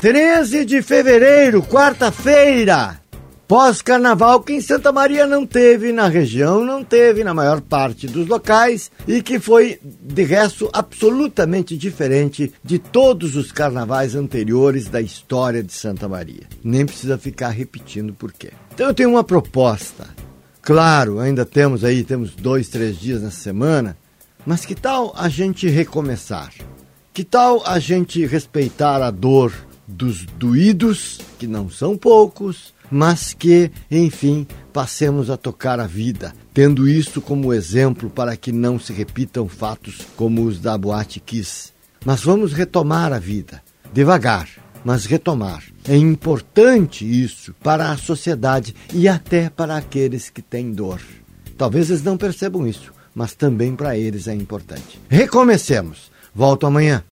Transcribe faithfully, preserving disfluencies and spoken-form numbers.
treze de fevereiro, quarta-feira, pós-carnaval, que em Santa Maria não teve, na região não teve, na maior parte dos locais, e que foi, de resto, absolutamente diferente de todos os carnavais anteriores da história de Santa Maria. Nem precisa ficar repetindo por quê. Então eu tenho uma proposta. Claro, ainda temos aí, temos dois, três dias nessa semana, mas que tal a gente recomeçar? Que tal a gente respeitar a dor dos doídos, que não são poucos, mas que, enfim, passemos a tocar a vida, tendo isso como exemplo para que não se repitam fatos como os da Boate Kiss. Mas vamos retomar a vida, devagar, mas retomar. É importante isso para a sociedade e até para aqueles que têm dor. Talvez eles não percebam isso, mas também para eles é importante. Recomecemos. Volto amanhã.